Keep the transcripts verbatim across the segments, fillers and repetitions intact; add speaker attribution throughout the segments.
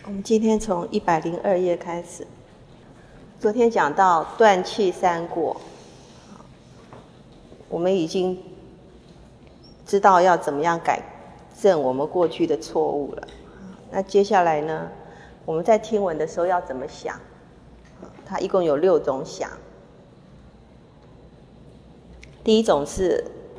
Speaker 1: 我们今天从一百零二页开始，昨天讲到断气三过，我们已经知道要怎么样改正我们过去的错误了。那接下来呢，我们在听闻的时候要怎么想？它一共有六种想。第一种是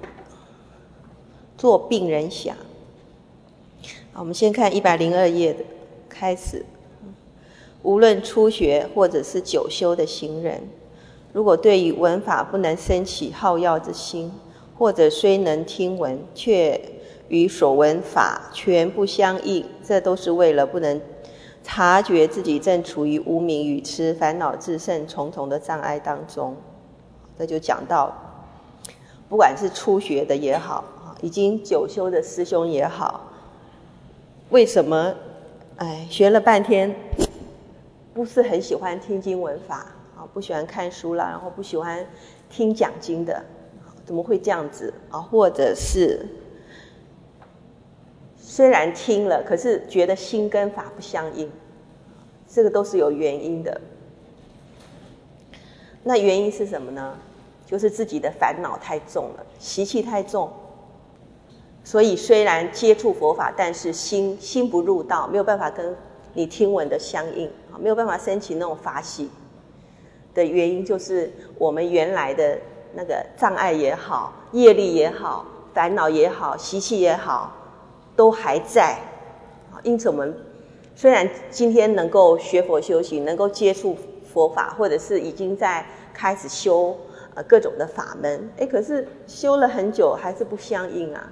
Speaker 1: 做病人想。好，我们先看一百零二页的开始。无论初学或者是久修的行人，如果对于闻法不能生起好要之心，或者虽能听闻，却与所闻法全不相应，这都是为了不能察觉自己正处于无明与痴烦恼自胜重重的障碍当中。这就讲到不管是初学的也好，已经久修的师兄也好，为什么哎学了半天不是很喜欢听经闻法，不喜欢看书啦，然后不喜欢听讲经的，怎么会这样子啊？或者是虽然听了，可是觉得心跟法不相应，这个都是有原因的。那原因是什么呢？就是自己的烦恼太重了，习气太重，所以虽然接触佛法，但是心心不入道，没有办法跟你听闻的相应，没有办法升起那种法喜的原因，就是我们原来的那个障碍也好，业力也好，烦恼也好，习气也好，都还在。因此我们虽然今天能够学佛修行，能够接触佛法，或者是已经在开始修呃各种的法门，诶可是修了很久还是不相应啊。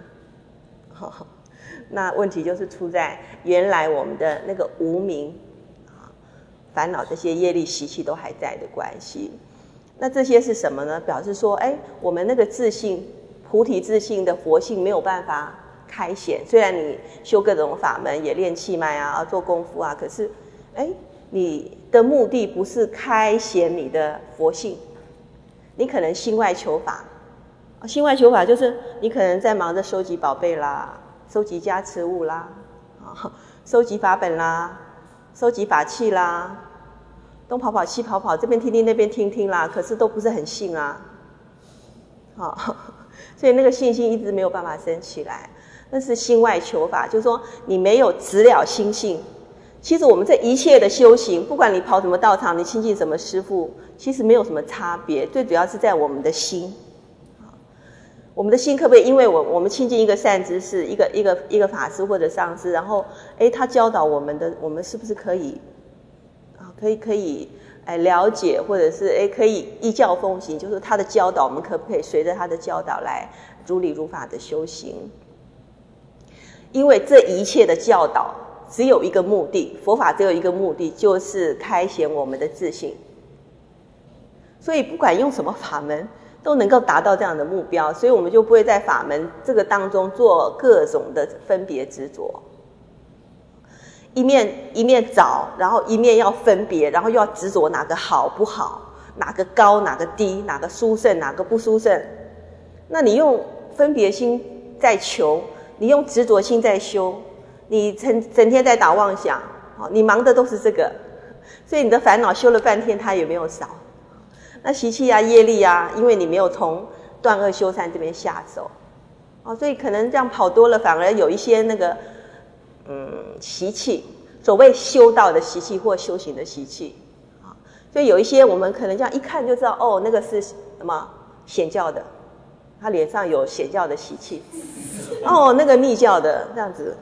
Speaker 1: 那问题就是出在原来我们的那个无明烦恼，这些业力习气都还在的关系。那这些是什么呢？表示说，哎，我们那个自信菩提自信的佛性没有办法开显。虽然你修各种法门，也练气脉啊，做功夫啊，可是，哎，你的目的不是开显你的佛性，你可能心外求法。心外求法就是你可能在忙着收集宝贝啦，收集加持物啦，收集法本啦，收集法器啦，东跑跑西跑跑，这边听听那边听听啦，可是都不是很信啊。好，所以那个信心一直没有办法升起来，那是心外求法，就是说你没有直了心性。其实我们这一切的修行，不管你跑什么道场，你亲近什么师父，其实没有什么差别，最主要是在我们的心。我们的心可不可以因为我我们亲近一个善知识，一个一个一个法师或者上师，然后诶他教导我们的，我们是不是可以啊可以可以哎了解，或者是诶可以依教奉行，就是他的教导，我们可不可以随着他的教导来如理如法的修行？因为这一切的教导只有一个目的，佛法只有一个目的，就是开显我们的自信。所以不管用什么法门都能够达到这样的目标，所以我们就不会在法门这个当中做各种的分别执着，一面一面找，然后一面要分别，然后又要执着哪个好不好，哪个高哪个低，哪个殊胜哪个不殊胜。那你用分别心在求，你用执着心在修，你整整天在打妄想，你忙的都是这个，所以你的烦恼修了半天它也没有少。那习气啊业力啊，因为你没有从断恶修善这边下手，哦，所以可能这样跑多了，反而有一些那个嗯习气，所谓修道的习气或修行的习气啊，所以有一些我们可能这样一看就知道，哦，那个是什么显教的，他脸上有显教的习气，哦，那个密教的这样子，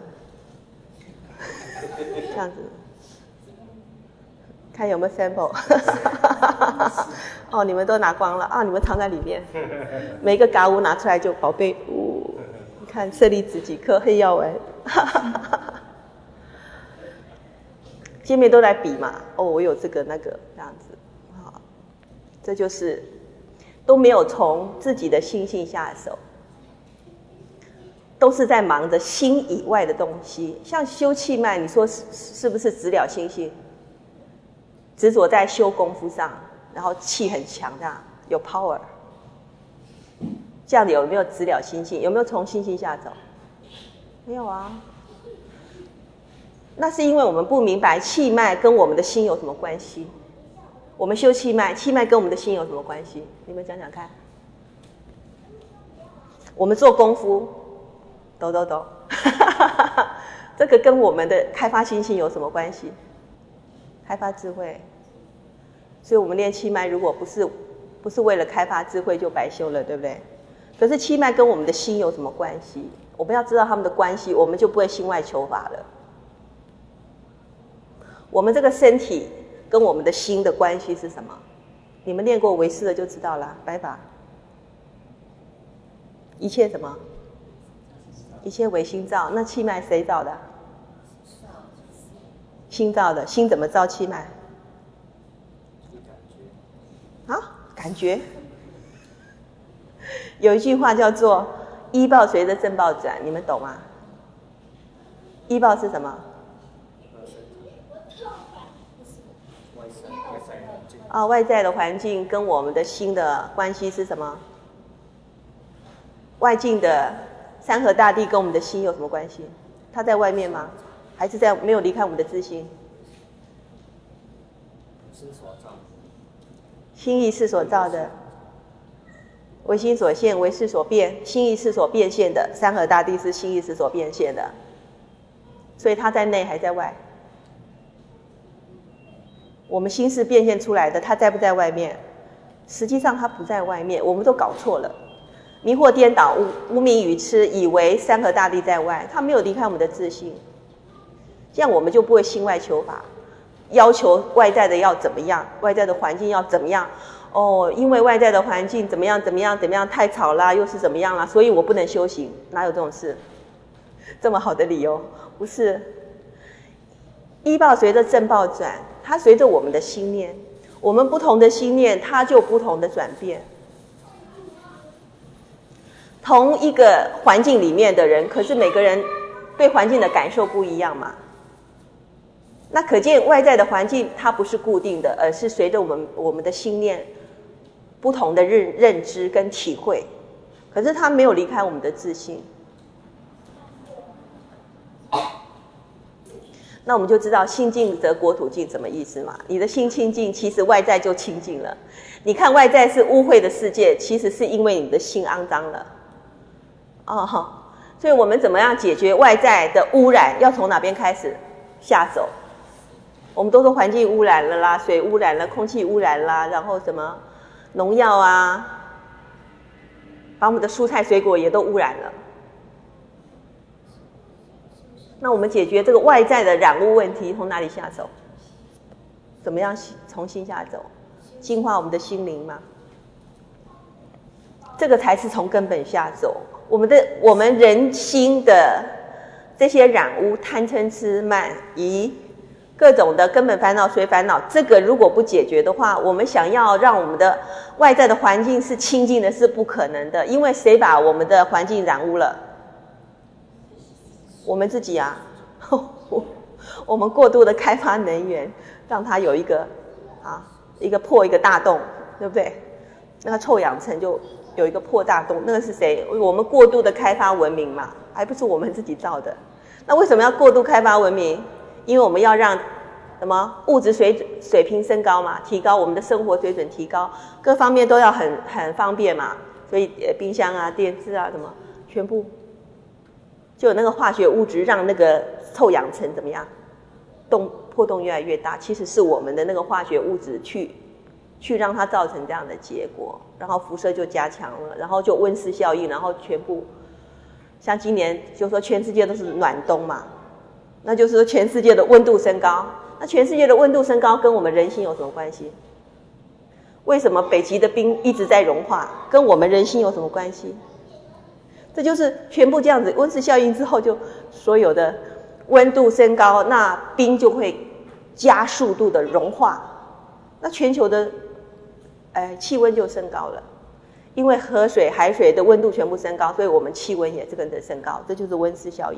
Speaker 1: 这样子。看有没有 sample 哦，你们都拿光了啊！你们藏在里面，每个嘎乌拿出来就宝贝呜、哦，你看舍利子几颗黑药丸，见面都来比嘛，哦，我有这个那个这样子，好，这就是都没有从自己的心性下手，都是在忙着心以外的东西，像修气脉，你说是是不是直了心性？执着在修功夫上，然后气很强，这样有 power， 这样的有没有直了心性？有没有从心性下走？没有啊。 那是因为我们不明白气脉跟我们的心有什么关系。我们修气脉，气脉跟我们的心有什么关系？你们讲讲看。我们做功夫，抖抖抖，这个跟我们的开发心性有什么关系？开发智慧。所以我们练气脉，如果不是不是为了开发智慧，就白修了，对不对？可是气脉跟我们的心有什么关系？我们要知道他们的关系，我们就不会心外求法了。我们这个身体跟我们的心的关系是什么？你们练过唯识的就知道了。白法，一切什么？一切唯心造。那气脉谁造的？心造的。心怎么造气脉？啊，感觉。有一句话叫做“依报随着正报转”，你们懂吗？依报是什么？啊，外在的环境跟我们的心的关系是什么？外境的山河大地跟我们的心有什么关系？它在外面吗？还是在没有离开我们的自心？心意是所造的，唯心所现，唯识所变，心意是所变现的，山河大地是心意是所变现的，所以它在内还在外？我们心是变现出来的，它在不在外面？实际上它不在外面，我们都搞错了，迷惑颠倒，无明愚痴，以为山河大地在外，它没有离开我们的自性，这样我们就不会心外求法，要求外在的要怎么样，外在的环境要怎么样。哦，因为外在的环境怎么样怎么样怎么样太吵啦，又是怎么样啦，所以我不能修行。哪有这种事？这么好的理由？不是。依报随着正报转，它随着我们的心念，我们不同的心念，它就不同的转变。同一个环境里面的人，可是每个人对环境的感受不一样嘛。那可见外在的环境它不是固定的，而是随着我们我们的心念不同的认认知跟体会，可是它没有离开我们的自信。那我们就知道心净则国土净什么意思嘛？你的心清净，其实外在就清净了。你看外在是污秽的世界，其实是因为你的心肮脏了。哦，所以我们怎么样解决外在的污染？要从哪边开始下手？我们都说环境污染了啦，水污染了，空气污染啦，然后什么农药啊，把我们的蔬菜水果也都污染了。那我们解决这个外在的染污问题，从哪里下手？怎么样从心下走？净化我们的心灵嘛？这个才是从根本下走。我们的我们人心的这些染污、贪嗔痴慢疑各种的根本烦恼、随烦恼，这个如果不解决的话，我们想要让我们的外在的环境是清净的，是不可能的。因为谁把我们的环境染污了？我们自己啊。我们过度的开发能源，让它有一个啊一个破一个大洞，对不对？那个臭氧层就有一个破大洞，那个是谁？我们过度的开发文明嘛，还不是我们自己造的。那为什么要过度开发文明？因为我们要让什么物质水水平升高嘛，提高我们的生活水准，提高各方面都要很很方便嘛。所以呃冰箱啊、电视啊什么，全部就有那个化学物质让那个臭氧层怎么样，洞破洞越来越大。其实是我们的那个化学物质去去让它造成这样的结果，然后辐射就加强了，然后就温室效应，然后全部像今年就说全世界都是暖冬嘛，那就是说全世界的温度升高。那全世界的温度升高跟我们人心有什么关系？为什么北极的冰一直在融化？跟我们人心有什么关系？这就是全部这样子，温室效应之后，就所有的温度升高，那冰就会加速度的融化，那全球的哎气温就升高了。因为河水、海水的温度全部升高，所以我们气温也是跟着升高，这就是温室效应。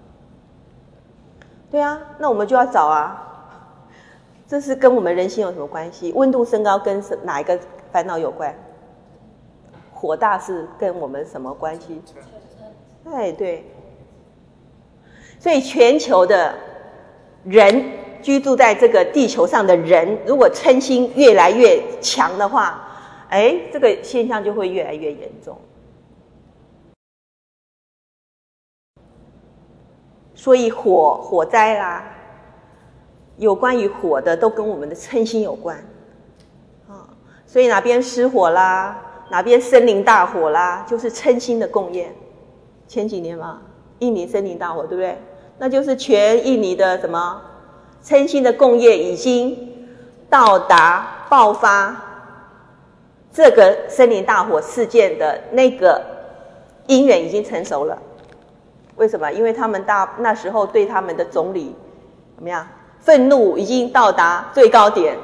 Speaker 1: 对啊，那我们就要找啊，这是跟我们人心有什么关系？温度升高跟哪一个烦恼有关？火大是跟我们什么关系？哎，对。所以全球的人居住在这个地球上的人，如果嗔心越来越强的话，哎，这个现象就会越来越严重。所以火火灾啦，有关于火的都跟我们的嗔心有关啊。所以哪边失火啦，哪边森林大火啦，就是嗔心的共业。前几年嘛，印尼森林大火，对不对？那就是全印尼的什么嗔心的共业已经到达爆发这个森林大火事件的那个因缘已经成熟了。为什么？因为他们大那时候对他们的总理怎么样？愤怒已经到达最高点，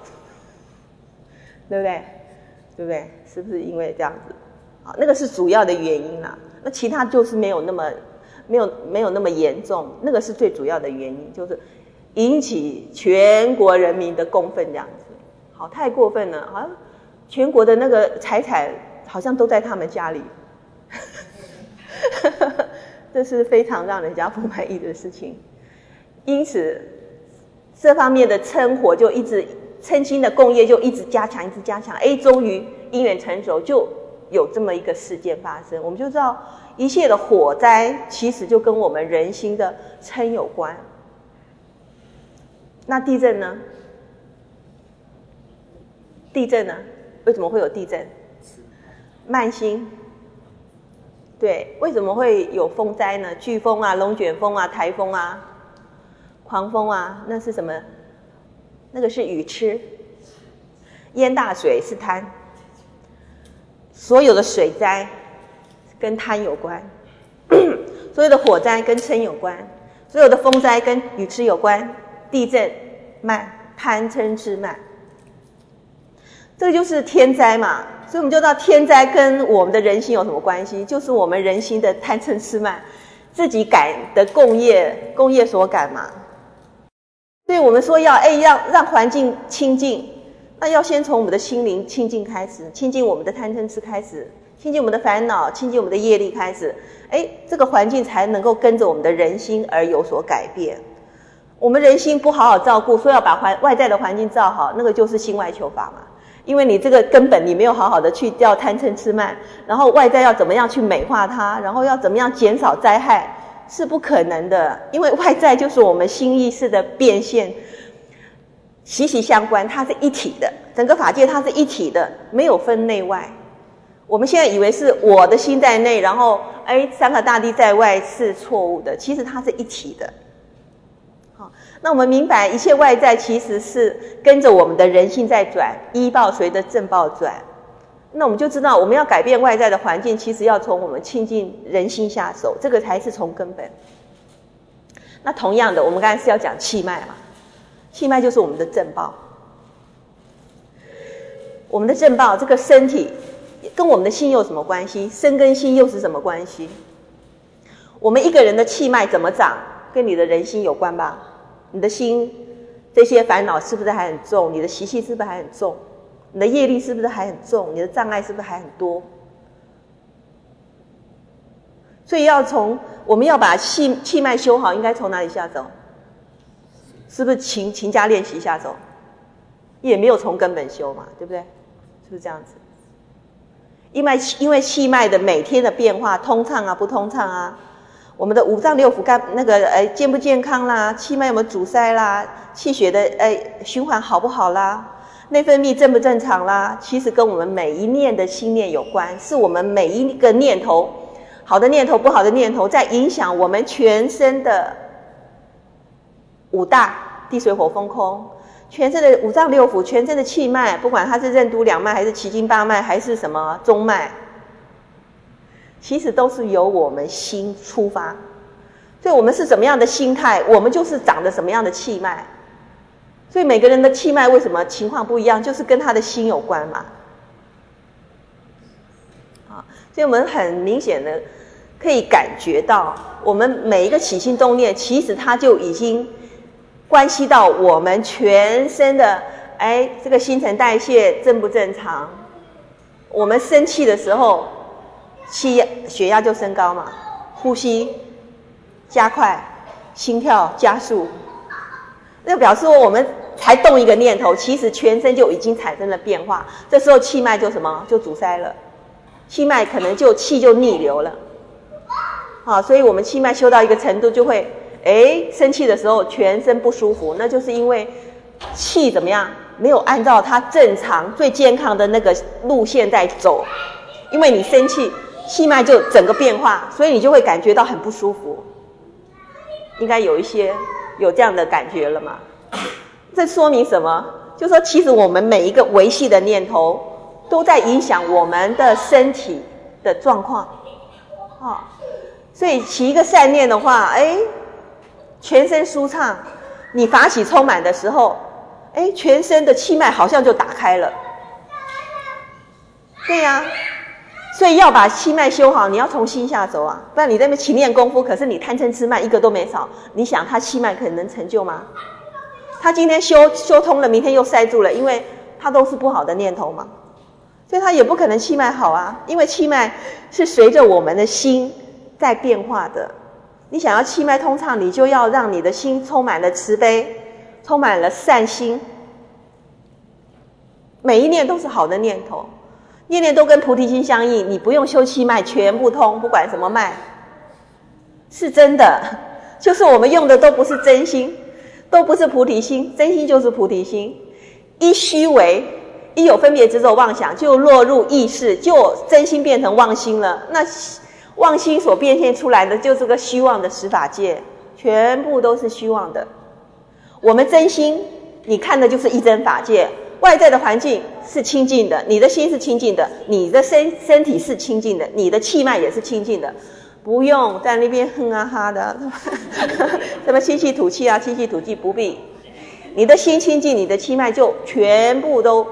Speaker 1: 对不对？对不对？是不是因为这样子？啊，那个是主要的原因啦。那其他就是没有那么没有没有那么严重，那个是最主要的原因，就是引起全国人民的公愤这样子。好，太过分了，好像全国的那个财产好像都在他们家里。这是非常让人家不满意的事情，因此这方面的嗔火就一直嗔心的共业就一直加强，一直加强，哎，终于因缘成熟，就有这么一个事件发生。我们就知道一切的火灾其实就跟我们人心的嗔有关。那地震呢？地震呢？为什么会有地震？慢心。对，为什么会有风灾呢？飓风啊、龙卷风啊、台风啊、狂风啊，那是什么？那个是雨痴，淹大水是贪。所有的水灾跟贪有关，所有的火灾跟嗔有关，所有的风灾跟雨痴有关，地震慢，贪嗔痴慢。这个就是天灾嘛，所以我们就知道天灾跟我们的人心有什么关系，就是我们人心的贪嗔痴慢自己感的共业共业所感嘛。所以我们说要哎要让环境清净，那要先从我们的心灵清净开始，清净我们的贪嗔痴开始，清净我们的烦恼，清净我们的业力开始，哎，这个环境才能够跟着我们的人心而有所改变。我们人心不好好照顾，说要把环外在的环境照好，那个就是心外求法嘛。因为你这个根本你没有好好的去掉贪嗔痴慢，然后外在要怎么样去美化它，然后要怎么样减少灾害，是不可能的。因为外在就是我们心意识的变现，息息相关，它是一体的，整个法界它是一体的，没有分内外。我们现在以为是我的心在内，然后哎，三个大地在外是错误的，其实它是一体的。好，那我们明白一切外在其实是跟着我们的人性在转，依报随着正报转。那我们就知道我们要改变外在的环境，其实要从我们清净人心下手，这个才是从根本。那同样的，我们刚才是要讲气脉嘛，气脉就是我们的正报。我们的正报这个身体跟我们的心有什么关系？身跟心又是什么关系？我们一个人的气脉怎么长，跟你的人心有关吧？你的心这些烦恼是不是还很重？你的习气是不是还很重？你的业力是不是还很重？你的障碍是不是还很多？所以要从我们要把气气脉修好，应该从哪里下手？是不是勤勤加练习下手？也没有从根本修嘛，对不对？是不是这样子？因为因为气脉的每天的变化，通畅啊不通畅啊，我们的五脏六腑干那个呃健不健康啦，气脉有没有阻塞啦，气血的呃循环好不好啦，内分泌正不正常啦，其实跟我们每一念的心念有关，是我们每一个念头，好的念头不好的念头，在影响我们全身的五大地水火风空，全身的五脏六腑，全身的气脉，不管它是任督两脉还是奇经八脉还是什么中脉，其实都是由我们心出发。所以我们是什么样的心态，我们就是长得什么样的气脉。所以每个人的气脉为什么情况不一样，就是跟他的心有关嘛。啊，所以我们很明显的可以感觉到，我们每一个起心动念，其实它就已经关系到我们全身的，哎，这个新陈代谢正不正常？我们生气的时候，气血压就升高嘛，呼吸加快，心跳加速， 那表示说我们才动一个念头，其实全身就已经产生了变化。这时候气脉就什么？就阻塞了，气脉可能就气就逆流了。好，所以我们气脉修到一个程度，就会诶生气的时候全身不舒服，那就是因为气怎么样？没有按照它正常最健康的那个路线在走。因为你生气，气脉就整个变化，所以你就会感觉到很不舒服。应该有一些有这样的感觉了嘛？这说明什么？就说其实我们每一个维系的念头都在影响我们的身体的状况。哦，所以起一个善念的话，哎，全身舒畅。你法喜充满的时候，哎，全身的气脉好像就打开了。对呀、啊，所以要把气脉修好，你要从心下走啊，不然你在那边勤练功夫，可是你贪嗔痴慢一个都没少，你想他气脉可能成就吗？他今天修修通了，明天又塞住了，因为他都是不好的念头嘛，所以他也不可能气脉好啊，因为气脉是随着我们的心在变化的。你想要气脉通畅，你就要让你的心充满了慈悲，充满了善心，每一念都是好的念头，念念都跟菩提心相应，你不用修气脉全部通，不管什么脉，是真的，就是我们用的都不是真心，都不是菩提心，真心就是菩提心。一虚伪，一有分别执着妄想，就落入意识，就真心变成妄心了。那妄心所变现出来的就是个虚妄的十法界，全部都是虚妄的。我们真心，你看的就是一真法界，外在的环境是清净的，你的心是清净的，你的身身体是清净的，你的气脉也是清净的，不用在那边哼啊哈的，什么吸气吐气啊，吸气吐气不必。你的心清净，你的气脉就全部都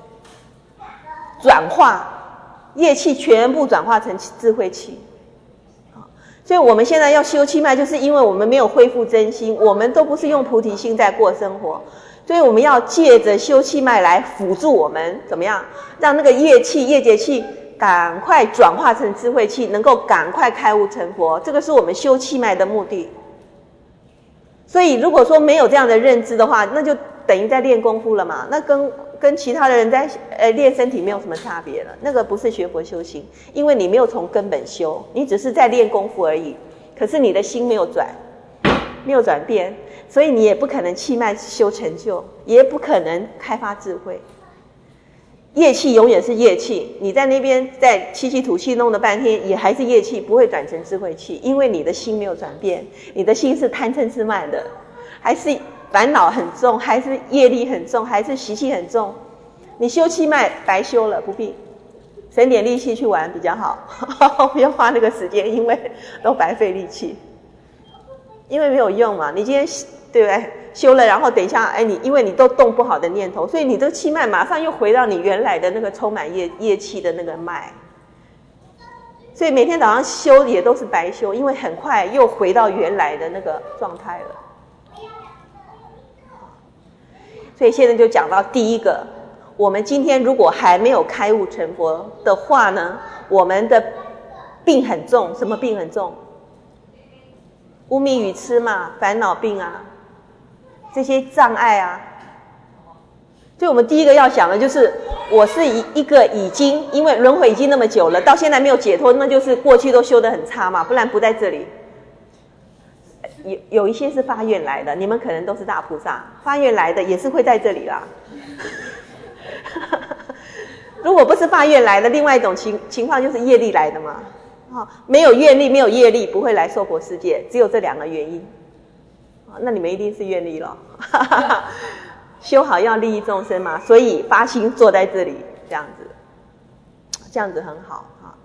Speaker 1: 转化，业气全部转化成智慧气。所以我们现在要修气脉，就是因为我们没有恢复真心，我们都不是用菩提心在过生活，所以我们要借着修气脉来辅助我们怎么样，让那个业气、业结气赶快转化成智慧气，能够赶快开悟成佛，这个是我们修气脉的目的。所以如果说没有这样的认知的话，那就等于在练功夫了嘛，那跟跟其他的人在呃练身体没有什么差别了，那个不是学佛修行，因为你没有从根本修，你只是在练功夫而已，可是你的心没有转，没有转变，所以你也不可能气脉修成就，也不可能开发智慧。业气永远是业气，你在那边在吸气吐气弄了半天，也还是业气，不会转成智慧气，因为你的心没有转变，你的心是贪嗔痴慢的，还是烦恼很重，还是业力很重，还是习气很重，你修气脉白修了，不必，省点力气去玩比较好，不要花那个时间，因为都白费力气，因为没有用嘛。你今天对不对？修了，然后等一下，哎，你因为你都动不好的念头，所以你这个气脉马上又回到你原来的那个充满业业气的那个脉，所以每天早上修也都是白修，因为很快又回到原来的那个状态了。所以现在就讲到第一个，我们今天如果还没有开悟成佛的话呢，我们的病很重，什么病很重？无明愚痴嘛，烦恼病啊，这些障碍啊。所以我们第一个要想的就是，我是一一个已经因为轮回已经那么久了，到现在没有解脱，那就是过去都修得很差嘛，不然不在这里。有有一些是发愿来的，你们可能都是大菩萨，发愿来的也是会在这里啦。如果不是发愿来的，另外一种情情况就是业力来的嘛。哦，没有愿力，没有业力，不会来娑婆世界，只有这两个原因。哦，那你们一定是愿力了。修好要利益众生嘛，所以发心坐在这里，这样子，这样子很好哈。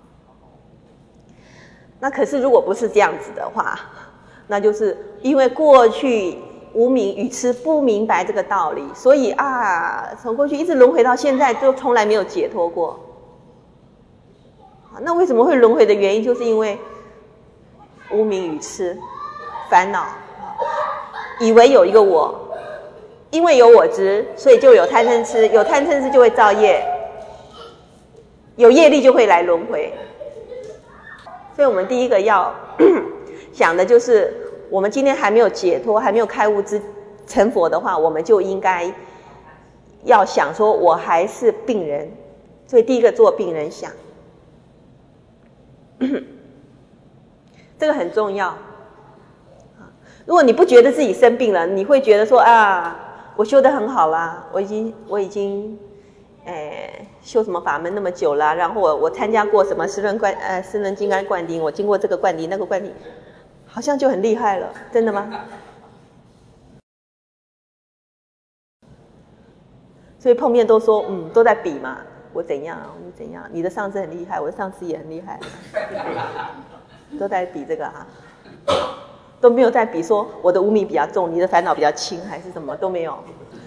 Speaker 1: 那可是如果不是这样子的话，那就是因为过去无明愚痴不明白这个道理，所以啊，从过去一直轮回到现在，就从来没有解脱过。那为什么会轮回的原因，就是因为无明愚痴烦恼，以为有一个我，因为有我执，所以就有贪嗔痴，有贪嗔痴就会造业，有业力就会来轮回。所以我们第一个要想的就是，我们今天还没有解脱，还没有开悟之成佛的话，我们就应该要想说我还是病人，所以第一个做病人想，这个很重要。如果你不觉得自己生病了，你会觉得说啊，我修得很好啦，我已经我已经诶修什么法门那么久啦，然后我我参加过什么十轮灌呃十轮金刚灌顶，我经过这个灌顶那个灌顶，好像就很厉害了，真的吗？所以碰面都说嗯都在比嘛，我怎样我怎样，你的上司很厉害，我的上司也很厉害，都在比这个啊，都没有在比说我的无明比较重，你的烦恼比较轻，还是什么都没有。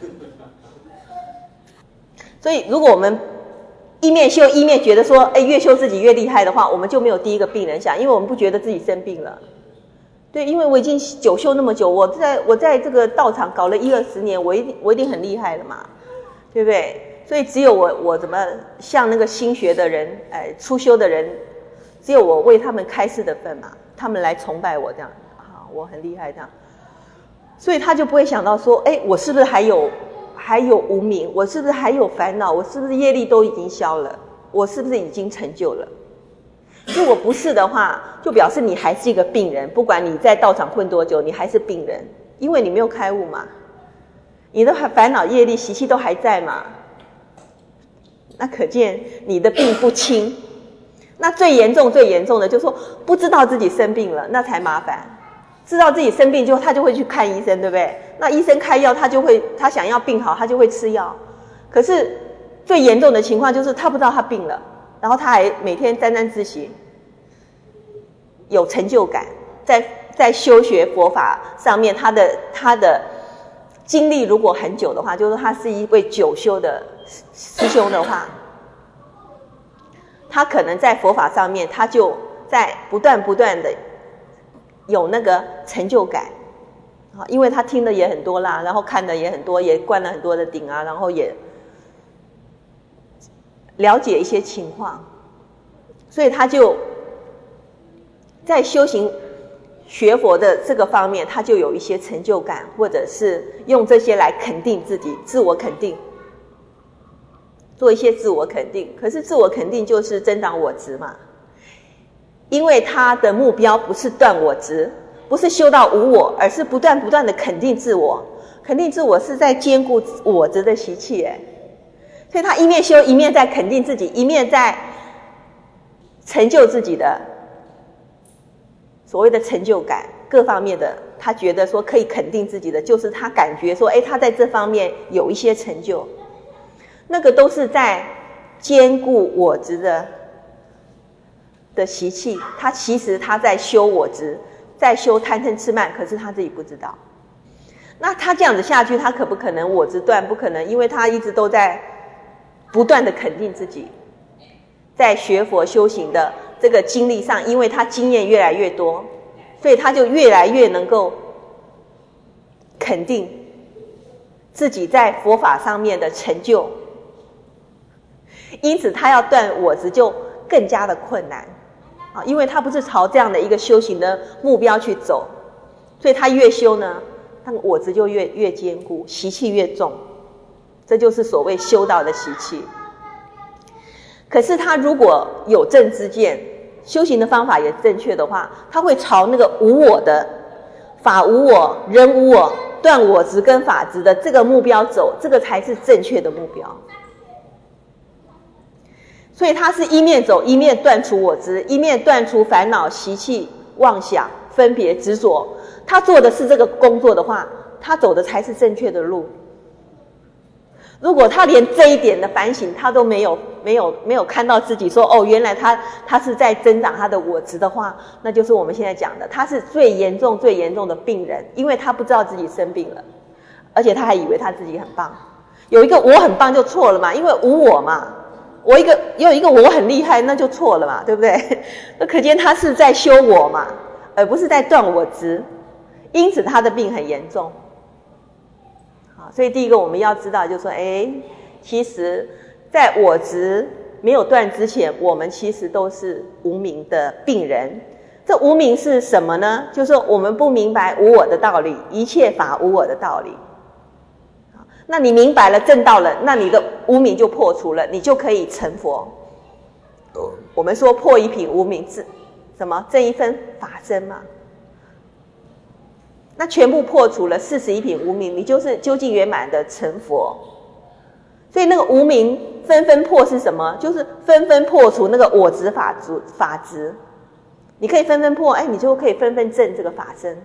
Speaker 1: 所以如果我们一面修一面觉得说哎，越修自己越厉害的话，我们就没有第一个病人想，因为我们不觉得自己生病了。对，因为我已经久修那么久，我在我在这个道场搞了一二十年，我一定我一定很厉害了嘛，对不对？所以只有我我怎么像那个新学的人，哎，初修的人，只有我为他们开示的份嘛，他们来崇拜我这样啊，我很厉害这样，所以他就不会想到说，哎，我是不是还有还有无明？我是不是还有烦恼？我是不是业力都已经消了？我是不是已经成就了？如果不是的话，就表示你还是一个病人，不管你在道场混多久，你还是病人，因为你没有开悟嘛，你的烦恼业力习气都还在嘛，那可见你的病不轻。那最严重最严重的就是说不知道自己生病了，那才麻烦。知道自己生病就他就会去看医生，对不对？那医生开药，他就会他想要病好，他就会吃药。可是最严重的情况就是他不知道他病了，然后他还每天沾沾自喜，有成就感，在在修学佛法上面，他的他的经历如果很久的话，就是他是一位久修的师兄的话，他可能在佛法上面，他就在不断不断的有那个成就感，因为他听的也很多啦，然后看的也很多，也灌了很多的顶啊，然后也了解一些情况，所以他就在修行学佛的这个方面，他就有一些成就感，或者是用这些来肯定自己，自我肯定，做一些自我肯定。可是自我肯定就是增长我执嘛，因为他的目标不是断我执，不是修到无我，而是不断不断的肯定自我。肯定自我是在兼顾我执的习气，哎，所以他一面修一面在肯定自己，一面在成就自己的所谓的成就感，各方面的他觉得说可以肯定自己的，就是他感觉说，哎，他在这方面有一些成就，那个都是在兼顾我执的的习气。他其实他在修我执，在修贪嗔痴慢，可是他自己不知道。那他这样子下去，他可不可能我执断？不可能，因为他一直都在不断的肯定自己，在学佛修行的这个经历上，因为他经验越来越多，所以他就越来越能够肯定自己在佛法上面的成就，因此他要断我执就更加的困难啊，因为他不是朝这样的一个修行的目标去走，所以他越修呢，他的我执就越越坚固，习气越重，这就是所谓修道的习气。可是他如果有正知见，修行的方法也正确的话，他会朝那个无我的法无我、人无我、断我执跟法执的这个目标走，这个才是正确的目标。所以他是一面走一面断除我执，一面断除烦恼习气妄想分别执着，他做的是这个工作的话，他走的才是正确的路。如果他连这一点的反省他都没有没有没有看到自己说，哦，原来他他是在增长他的我执的话，那就是我们现在讲的，他是最严重最严重的病人，因为他不知道自己生病了，而且他还以为他自己很棒。有一个我很棒就错了嘛，因为无我嘛，我一个有一个我很厉害，那就错了嘛，对不对？那可见他是在修我嘛，而不是在断我执，因此他的病很严重。所以第一个我们要知道就是说，哎，其实在我执没有断之前，我们其实都是无明的病人。这无明是什么呢？就是说我们不明白无我的道理，一切法无我的道理。 那你明白了证道了，那你的无明就破除了，你就可以成佛。我们说破一品无明，是什么？证一分法身嘛。那全部破除了四十一品无明，你就是究竟圆满的成佛。所以那个无明纷纷破是什么？就是纷纷破除那个我执法执法执。你可以纷纷破，哎，你就可以纷纷证这个法身。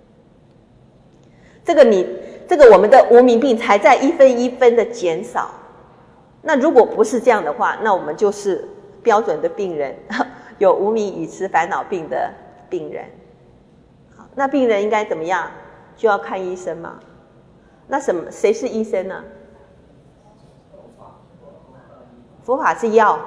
Speaker 1: 这个你这个我们的无明病才在一分一分的减少。那如果不是这样的话，那我们就是标准的病人，有无明愚痴烦恼病的病人。好，那病人应该怎么样？就要看医生嘛。那什么？谁是医生呢？佛法是药，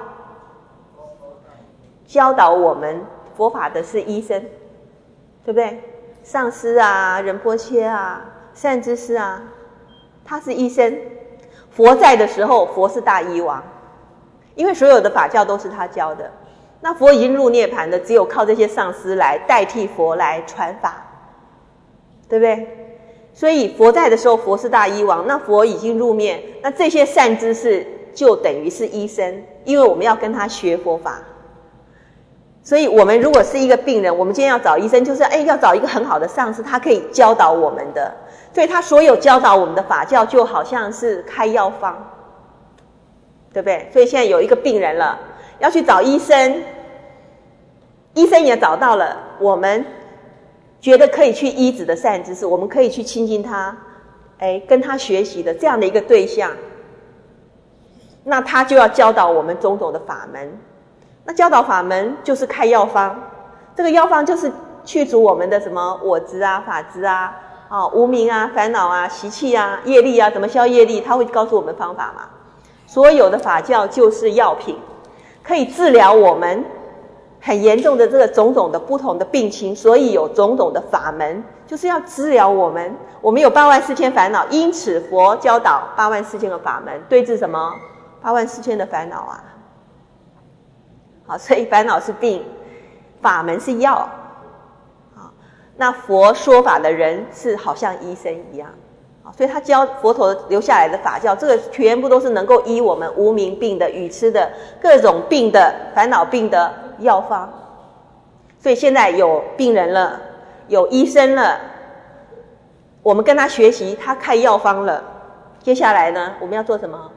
Speaker 1: 教导我们佛法的是医生，对不对？上师啊，仁波切啊，善知识啊，他是医生。佛在的时候，佛是大医王，因为所有的法教都是他教的。那佛已经入涅槃的，只有靠这些上师来代替佛来传法，对不对？所以佛在的时候，佛是大医王。那佛已经入灭，那这些善知识就等于是医生，因为我们要跟他学佛法。所以我们如果是一个病人，我们今天要找医生，就是哎，要找一个很好的上师，他可以教导我们的。所以他所有教导我们的法教，就好像是开药方，对不对？所以现在有一个病人了，要去找医生，医生也找到了我们觉得可以去医治的善知识，我们可以去亲近他，哎，跟他学习的这样的一个对象，那他就要教导我们种种的法门。那教导法门就是开药方，这个药方就是去除我们的什么我执啊、法执啊、哦、无明啊、烦恼啊、习气啊、业力啊，怎么消业力，他会告诉我们方法嘛。所有的法教就是药品，可以治疗我们很严重的这个种种的不同的病情，所以有种种的法门，就是要治疗我们。我们有八万四千烦恼，因此佛教导八万四千个法门，对治什么？八万四千的烦恼啊。好，所以烦恼是病，法门是药。好，那佛说法的人是好像医生一样。好，所以他教佛陀留下来的法教，这个全部都是能够医我们无明病的、愚痴的各种病的、烦恼病的药方。所以现在有病人了，有医生了，我们跟他学习，他开药方了。接下来呢，我们要做什么？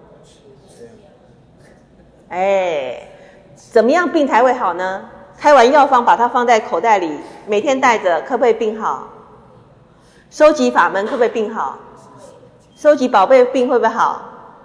Speaker 1: 哎，怎么样病才会好呢？开完药方把它放在口袋里，每天带着，可不可以病好？收集法门可不可以病好？收集宝贝病会不会好？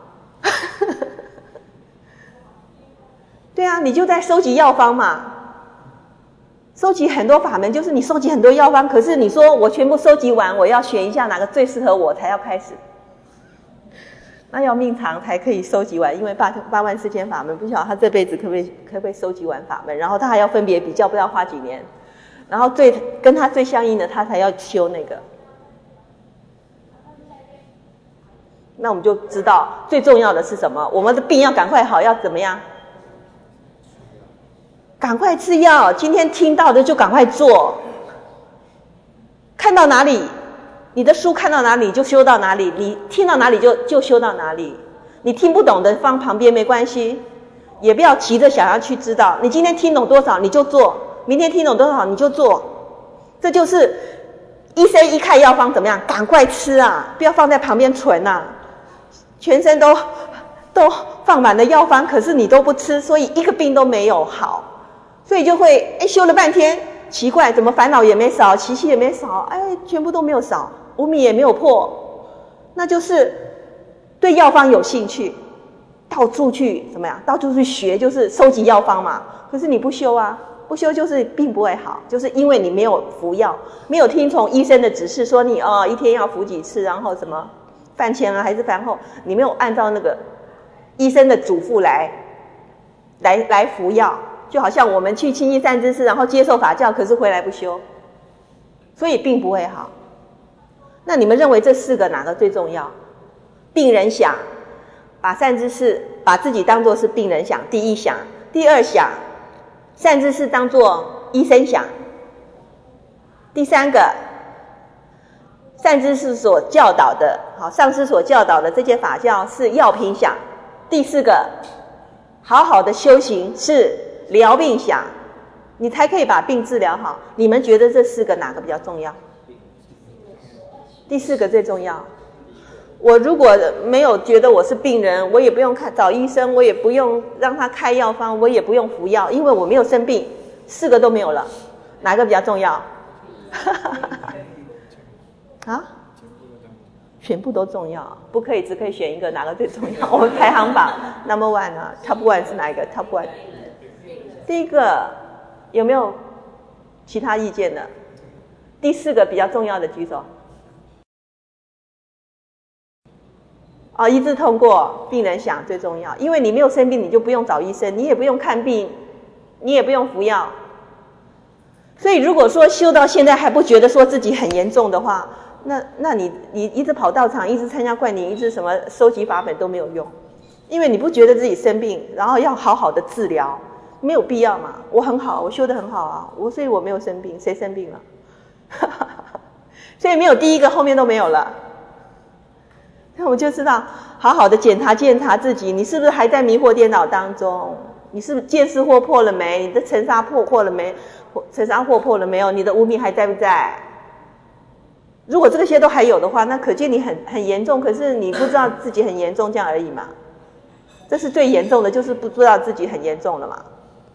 Speaker 1: 对啊，你就在收集药方嘛。收集很多法门，就是你收集很多药方，可是你说我全部收集完，我要选一下哪个最适合我才要开始。那要命长才可以收集完，因为八八万四千法门，不晓得他这辈子可不可以可不可以收集完法门，然后他还要分别比较，不知道花几年，然后最跟他最相应的，他才要修那个。那我们就知道最重要的是什么？我们的病要赶快好，要怎么样？赶快吃药，今天听到的就赶快做，看到哪里你的书看到哪里就修到哪里，你听到哪里就就修到哪里。你听不懂的放旁边没关系，也不要急着想要去知道。你今天听懂多少你就做，明天听懂多少你就做。这就是医生一开药方怎么样？赶快吃啊，不要放在旁边存啊。全身都都放满了药方，可是你都不吃，所以一个病都没有好。所以就会哎修了半天，奇怪，怎么烦恼也没少，习气也没少，哎，全部都没有少，无明也没有破，那就是对药方有兴趣，到处去怎么样？到处去学，就是收集药方嘛。可是你不修啊，不修就是病不会好，就是因为你没有服药，没有听从医生的指示，说你哦一天要服几次，然后什么饭前啊还是饭后，你没有按照那个医生的嘱咐来来来服药。就好像我们去亲近善知识，然后接受法教，可是回来不修，所以病不会好。那你们认为这四个哪个最重要？病人想，把善知识把自己当作是病人想，第一想；第二想，善知识当作医生想；第三个， 善知识所教导的，好，上师所教导的这些法教是药品想。第四个，好好的修行是疗病想，你才可以把病治疗好。你们觉得这四个哪个比较重要？第四个最重要。我如果没有觉得我是病人，我也不用看找医生，我也不用让他开药方，我也不用服药，因为我没有生病，四个都没有了，哪个比较重要？啊？全部都重要，不可以只可以选一个，哪个最重要？我们排行榜 number one 啊 ，top one 是哪一个 ？top one 第一个有没有其他意见的？第四个比较重要的举手。哦，一致通过，病人想最重要，因为你没有生病，你就不用找医生，你也不用看病，你也不用服药。所以如果说修到现在还不觉得说自己很严重的话，那那你你一直跑道场，一直参加灌顶，一直什么收集法本都没有用，因为你不觉得自己生病，然后要好好的治疗，没有必要嘛。我很好，我修得很好啊，我所以我没有生病，谁生病了？所以没有第一个，后面都没有了。那我就知道，好好的检查检查自己，你是不是还在迷惑颠倒当中？你是不是见识惑破了没？你的尘沙破破了没？尘沙惑破了没有？你的无明还在不在？如果这些都还有的话，那可见你很很严重，可是你不知道自己很严重，这样而已嘛。这是最严重的，就是不知道自己很严重了嘛。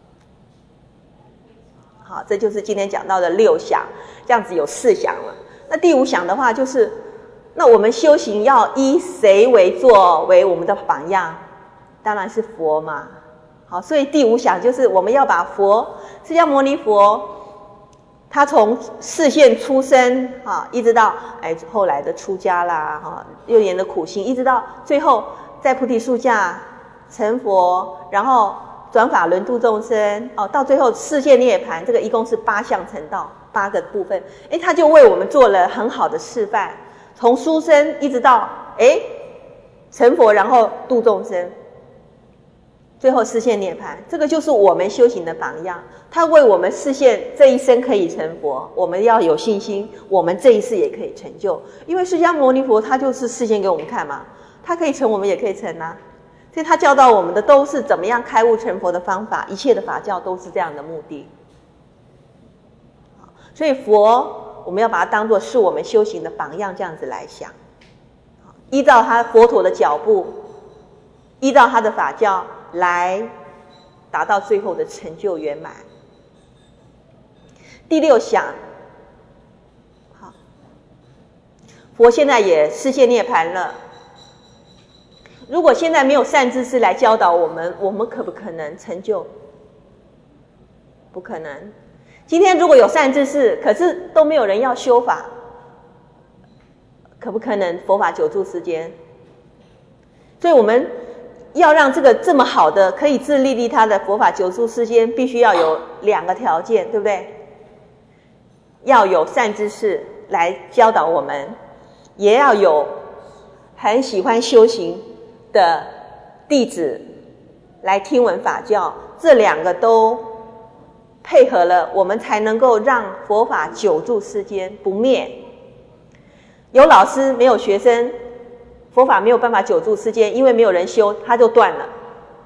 Speaker 1: 好，这就是今天讲到的六想，这样子有四想了。那第五想的话，就是那我们修行要依谁为作为我们的榜样？当然是佛嘛。好，所以第五想就是我们要把佛释迦牟尼佛，他从示现出生啊，一直到哎后来的出家啦，哈，六年的苦行，一直到最后在菩提树下成佛，然后转法轮度众生，哦，到最后示现涅槃，这个一共是八相成道，八个部分，哎，他就为我们做了很好的示范，从出生一直到哎成佛，然后度众生。最后示现涅槃，这个就是我们修行的榜样。他为我们示现这一生可以成佛，我们要有信心，我们这一世也可以成就。因为释迦牟尼佛他就是示现给我们看嘛，他可以成，我们也可以成啊。所以他教导我们的都是怎么样开悟成佛的方法，一切的法教都是这样的目的。所以佛我们要把它当作是我们修行的榜样，这样子来想，依照他佛陀的脚步，依照他的法教来达到最后的成就圆满。第六想，好，佛现在也示现涅槃了。如果现在没有善知识来教导我们，我们可不可能成就？不可能。今天如果有善知识，可是都没有人要修法，可不可能佛法久住世间？所以我们要让这个这么好的可以自利利他的佛法久住世间，必须要有两个条件，对不对？要有善知识来教导我们，也要有很喜欢修行的弟子来听闻法教，这两个都配合了，我们才能够让佛法久住世间不灭。有老师没有学生，佛法没有办法久住世间，因为没有人修，它就断了。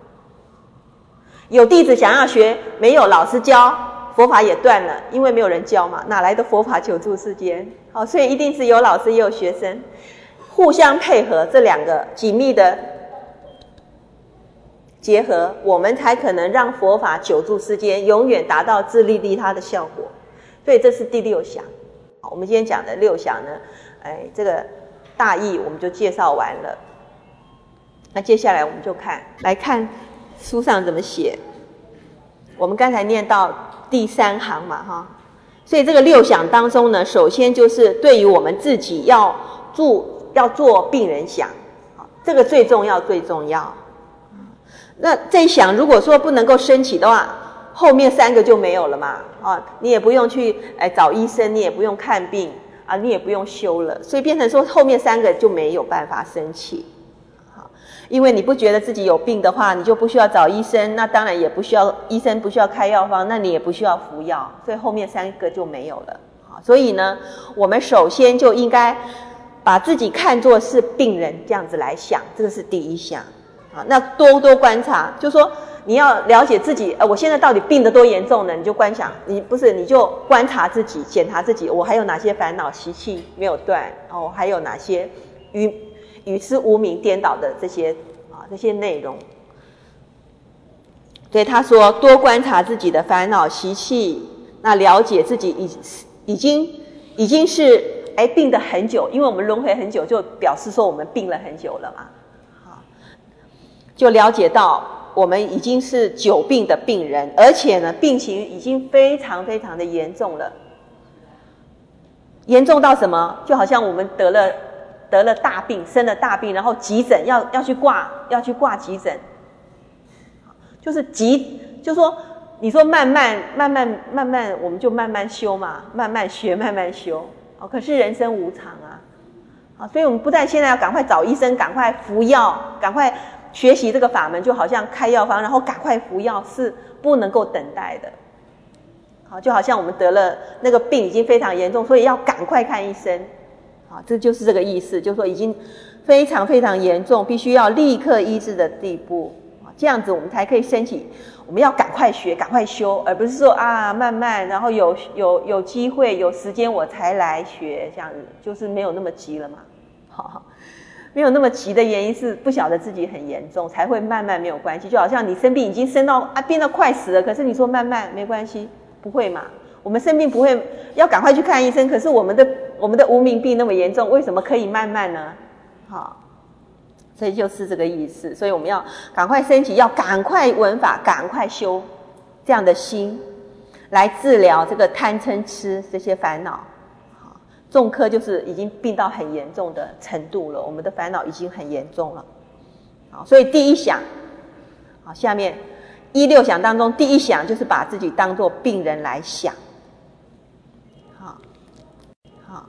Speaker 1: 有弟子想要学，没有老师教，佛法也断了，因为没有人教嘛，哪来的佛法久住世间？好，所以一定是有老师也有学生，互相配合，这两个紧密的结合，我们才可能让佛法久住世间，永远达到自利利他的效果。所以这是第六想。好，我们今天讲的六想呢，哎，这个大意我们就介绍完了。那接下来我们就看来看书上怎么写。我们刚才念到第三行嘛，哈，所以这个六想当中呢，首先就是对于我们自己要做要做病人想，这个最重要最重要。那这一想如果说不能够升起的话，后面三个就没有了嘛，啊，你也不用去哎找医生，你也不用看病啊，你也不用修了，所以变成说后面三个就没有办法升起。好，因为你不觉得自己有病的话，你就不需要找医生，那当然也不需要医生不需要开药方，那你也不需要服药，所以后面三个就没有了。 所以呢，我们首先就应该把自己看作是病人这样子来想，这个是第一项。好，那多多观察，就说你要了解自己，呃，我现在到底病得多严重呢？你就观想，你不是你就观察自己，检查自己，我还有哪些烦恼习气没有断，哦，还有哪些愚愚痴无明颠倒的这些啊这些内容。所以他说，多观察自己的烦恼习气，那了解自己已已经已经是哎病得很久，因为我们轮回很久，就表示说我们病了很久了嘛。好，就了解到我们已经是久病的病人，而且呢，病情已经非常非常的严重了。严重到什么？就好像我们得了得了大病，生了大病，然后急诊要要去挂要去挂急诊。就是急，就说你说慢慢慢慢慢慢，我们就慢慢修嘛，慢慢学，慢慢修。哦，可是人生无常啊，啊，所以我们不但现在要赶快找医生，赶快服药，赶快学习这个法门，就好像开药方，然后赶快服药，是不能够等待的。好，就好像我们得了那个病已经非常严重，所以要赶快看医生。好，这就是这个意思，就是说已经非常非常严重，必须要立刻医治的地步。这样子我们才可以升起，我们要赶快学，赶快修，而不是说啊慢慢，然后有有有机会有时间我才来学，这样子就是没有那么急了嘛。好，没有那么急的原因是不晓得自己很严重，才会慢慢没有关系。就好像你生病已经生到啊病到快死了，可是你说慢慢没关系，不会嘛？我们生病不会要赶快去看医生，可是我们的我们的无明病那么严重，为什么可以慢慢呢？好。所以就是这个意思，所以我们要赶快升起，要赶快闻法，赶快修这样的心，来治疗这个贪嗔痴这些烦恼。重科就是已经病到很严重的程度了，我们的烦恼已经很严重了。好，所以第一想，好，下面一六想当中第一想就是把自己当作病人来想。好，好。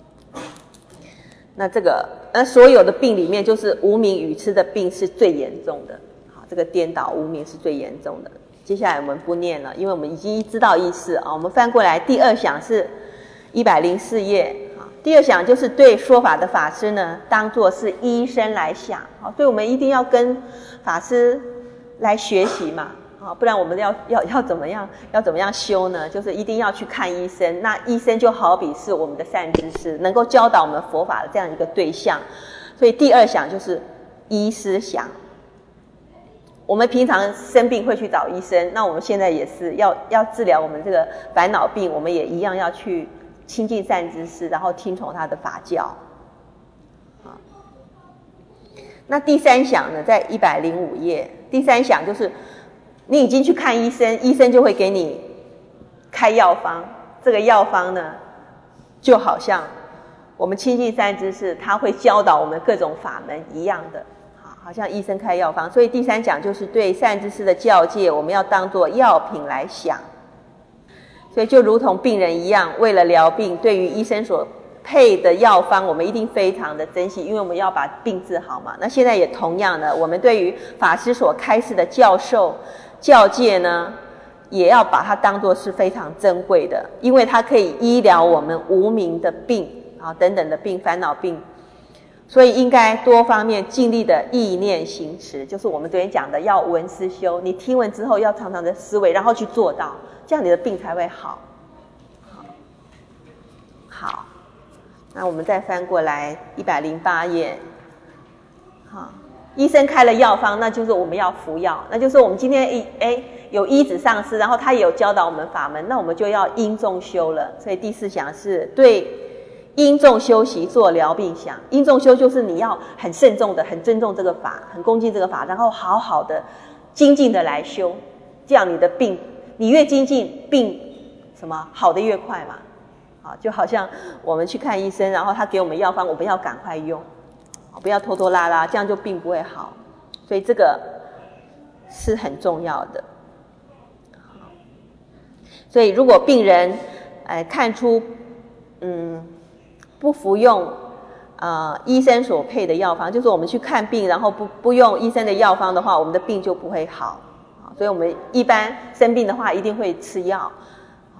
Speaker 1: 那这个，那所有的病里面，就是无明愚痴的病是最严重的。好，这个颠倒无明是最严重的。接下来我们不念了，因为我们已经知道意思啊。我们翻过来，第二想是一百零四页。好，第二想就是对说法的法师呢，当作是医生来想。好，所以我们一定要跟法师来学习嘛。啊，不然我们要要要怎么样？要怎么样修呢？就是一定要去看医生。那医生就好比是我们的善知识，能够教导我们佛法的这样一个对象。所以第二想就是医师想。我们平常生病会去找医生，那我们现在也是要要治疗我们这个烦恼病，我们也一样要去亲近善知识，然后听从他的法教。啊，那第三想呢，在一百零五页，第三想就是。你已经去看医生，医生就会给你开药方。这个药方呢，就好像我们亲近善知识，他会教导我们各种法门一样的，好像医生开药方。所以第三讲就是对善知识的教诫，我们要当作药品来想。所以就如同病人一样，为了疗病，对于医生所配的药方，我们一定非常的珍惜，因为我们要把病治好嘛。那现在也同样的，我们对于法师所开示的教授教诫呢，也要把它当作是非常珍贵的，因为它可以医疗我们无明的病啊等等的病，烦恼病。所以应该多方面尽力的意念行持，就是我们昨天讲的要闻思修。你听闻之后要常常的思维，然后去做到，这样你的病才会好。好，那我们再翻过来一百零八页。好。医生开了药方，那就是我们要服药，那就是我们今天哎有医子上师，然后他也有教导我们法门，那我们就要因众修了。所以第四想是对因众修习做疗病想。因众修就是你要很慎重的、很尊重这个法、很恭敬这个法，然后好好的精进的来修，这样你的病你越精进，病什么好的越快嘛。啊，就好像我们去看医生，然后他给我们药方，我们要赶快用。不要拖拖拉拉，这样就并不会好，所以这个是很重要的。所以如果病人呃看出嗯不服用呃医生所配的药方，就是我们去看病，然后不不用医生的药方的话，我们的病就不会好。所以我们一般生病的话，一定会吃药。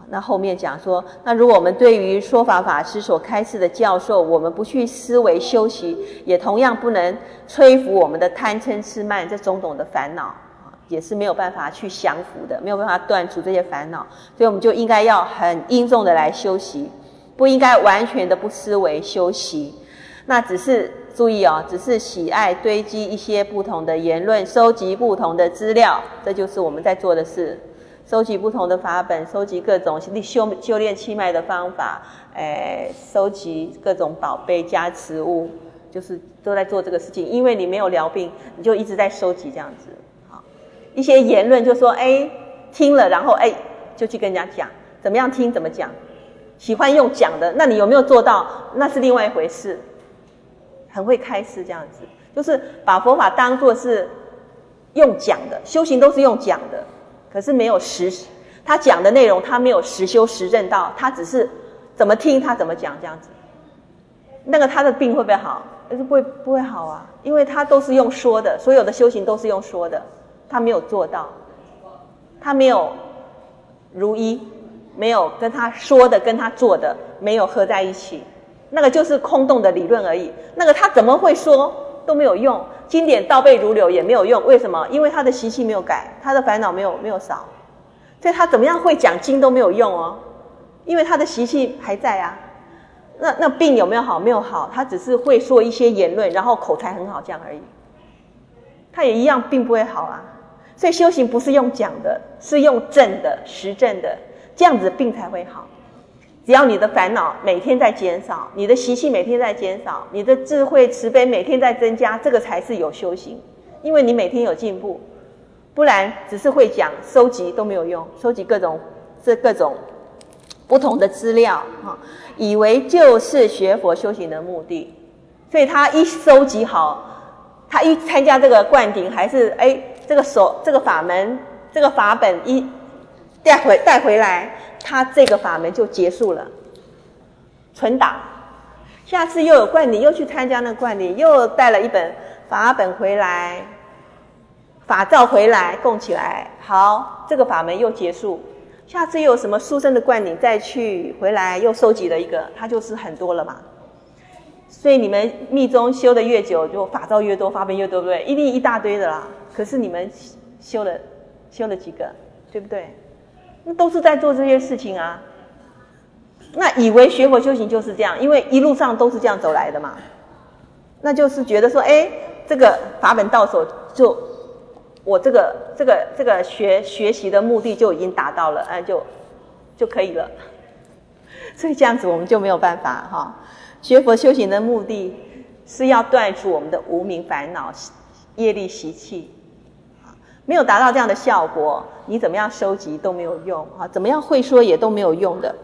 Speaker 1: 那后面讲说，那如果我们对于说法法师所开示的教授，我们不去思维修习，也同样不能摧伏我们的贪嗔痴慢这种种的烦恼，也是没有办法去降服的，没有办法断除这些烦恼。所以我们就应该要很殷重的来修习，不应该完全的不思维修习。那只是注意哦，只是喜爱堆积一些不同的言论，收集不同的资料，这就是我们在做的事。收集不同的法本，收集各种修修炼气脉的方法，诶，收集各种宝贝加持物，就是都在做这个事情。因为你没有疗病，你就一直在收集这样子。好，一些言论就说，哎，听了，然后哎，就去跟人家讲，怎么样听，怎么讲。喜欢用讲的，那你有没有做到？那是另外一回事。很会开示这样子，就是把佛法当作是用讲的，修行都是用讲的。可是没有实，他讲的内容他没有实修实证到，他只是怎么听他怎么讲这样子。那个他的病会不会好？是不会不会好啊，因为他都是用说的，所有的修行都是用说的，他没有做到，他没有如一，没有跟他说的跟他做的没有合在一起，那个就是空洞的理论而已。那个他怎么会说都没有用。经典倒背如流也没有用，为什么？因为他的习气没有改，他的烦恼没有没有少，所以他怎么样会讲经都没有用哦，因为他的习气还在啊。那那病有没有好？没有好，他只是会说一些言论，然后口才很好这样而已，他也一样并不会好啊。所以修行不是用讲的，是用证的、实证的，这样子病才会好。只要你的烦恼每天在减少，你的习气每天在减少，你的智慧慈悲每天在增加，这个才是有修行。因为你每天有进步，不然只是会讲收集都没有用，收集各种这各种不同的资料，以为就是学佛修行的目的。所以他一收集好，他一参加这个灌顶，还是哎这个手这个法门这个法本一带回带回来，他这个法门就结束了，存档。下次又有灌顶，又去参加那个灌顶，又带了一本法本回来，法照回来供起来，好，这个法门又结束。下次又有什么殊胜的灌顶，再去回来又收集了一个，它就是很多了嘛。所以你们密宗修的越久，就法照越多，法本越多，对不对？一定一大堆的啦。可是你们修了修了几个，对不对？那都是在做这些事情啊。那以为学佛修行就是这样，因为一路上都是这样走来的嘛。那就是觉得说，哎，这个法本到手，就我这个这个这个学学习的目的就已经达到了，哎，就就可以了。所以这样子我们就没有办法哈。学佛修行的目的是要断除我们的无明烦恼、业力习气。没有达到这样的效果，你怎么样收集都没有用啊，怎么样会说也都没有用的。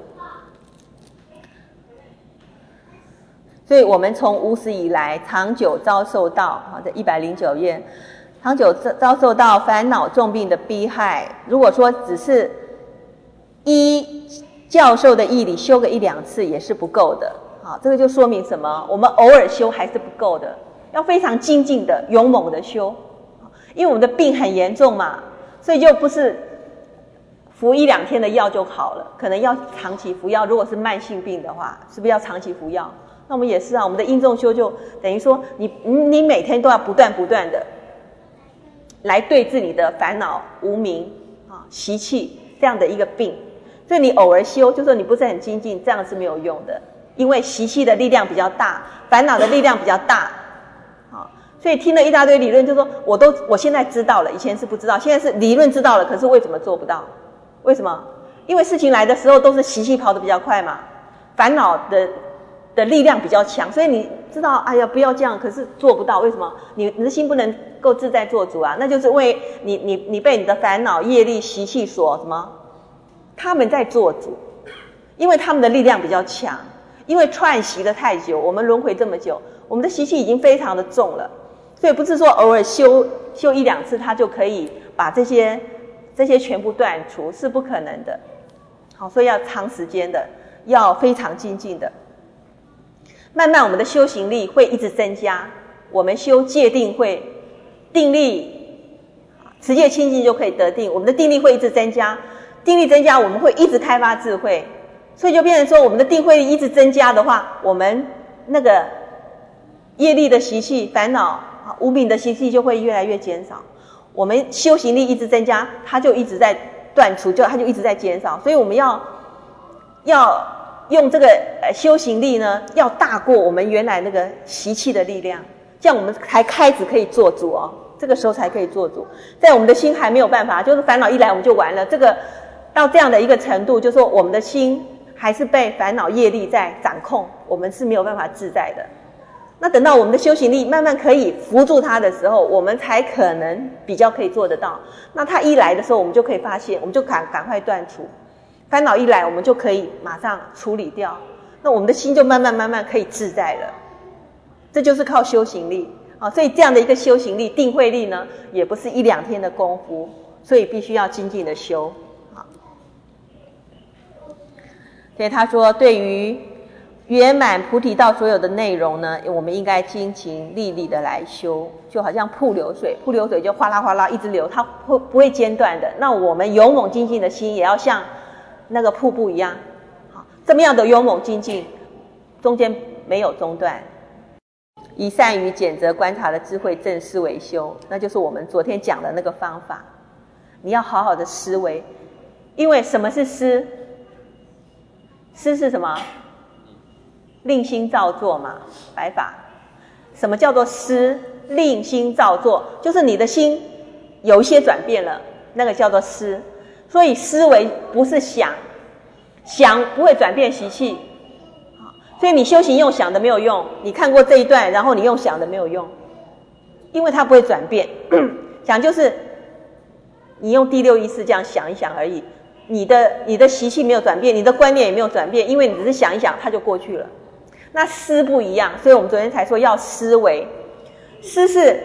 Speaker 1: 所以我们从无始以来，长久遭受到啊，这一百零九页，长久遭受到烦恼重病的逼害。如果说只是依教授的义理修个一两次也是不够的，好，这个就说明什么？我们偶尔修还是不够的，要非常精进的、勇猛的修。因为我们的病很严重嘛，所以就不是服一两天的药就好了，可能要长期服药。如果是慢性病的话，是不是要长期服药？那我们也是啊，我们的应众修就等于说你你每天都要不断不断的来对治你的烦恼、无明啊、习气这样的一个病。所以你偶尔修，就说你不是很精进，这样是没有用的，因为习气的力量比较大，烦恼的力量比较大。所以听了一大堆理论，就说我都我现在知道了，以前是不知道，现在是理论知道了，可是为什么做不到？为什么？因为事情来的时候都是习气跑得比较快嘛，烦恼的的力量比较强，所以你知道，哎呀，不要这样，可是做不到，为什么？你你的心不能够自在做主啊，那就是为你你你被你的烦恼、业力、习气所什么？他们在做主，因为他们的力量比较强，因为串习的太久，我们轮回这么久，我们的习气已经非常的重了。所以不是说偶尔修修一两次，他就可以把这些这些全部断除，是不可能的。好，所以要长时间的，要非常精进的。慢慢我们的修行力会一直增加，我们修戒定慧，定力持戒清净就可以得定，我们的定力会一直增加。 定力增加，我们会一直开发智慧，所以就变成说，我们的定慧力一直增加的话，我们那个业力的习气、烦恼、无明的习气就会越来越减少。我们修行力一直增加，它就一直在断除，就它就一直在减少。所以我们要要用这个呃修行力呢，要大过我们原来那个习气的力量，这样我们才开始可以做主哦。这个时候才可以做主，在我们的心还没有办法，就是烦恼一来我们就完了。这个到这样的一个程度，就是说我们的心还是被烦恼业力在掌控，我们是没有办法自在的。那等到我们的修行力慢慢可以扶住它的时候，我们才可能比较可以做得到。那它一来的时候，我们就可以发现，我们就赶赶快断除。烦恼一来，我们就可以马上处理掉。那我们的心就慢慢慢慢可以自在了。这就是靠修行力。啊，所以这样的一个修行力、定慧力呢，也不是一两天的功夫，所以必须要精进的修。好，所以他说，对于圆满菩提道所有的内容呢，我们应该精勤力力的来修，就好像瀑流水，瀑流水就哗啦哗啦一直流，它不不会间断的。那我们勇猛精进的心，也要像那个瀑布一样，好，这么样的勇猛精进，中间没有中断。以善于检则观察的智慧正思维修，那就是我们昨天讲的那个方法。你要好好的思维，因为什么是思？思是什么？令心造作嘛，白法。什么叫做思？令心造作，就是你的心有一些转变了，那个叫做思。所以思维不是想，想不会转变习气。所以你修行用想的没有用，你看过这一段，然后你用想的没有用，因为它不会转变。想就是你用第六意识这样想一想而已，你的你的习气没有转变，你的观念也没有转变，因为你只是想一想，它就过去了。那思不一样，所以我们昨天才说要思维。思是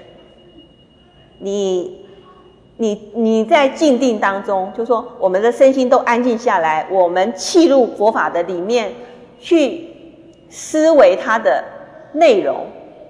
Speaker 1: 你你你在静定当中，就说我们的身心都安静下来，我们契入佛法的里面去思维它的内容。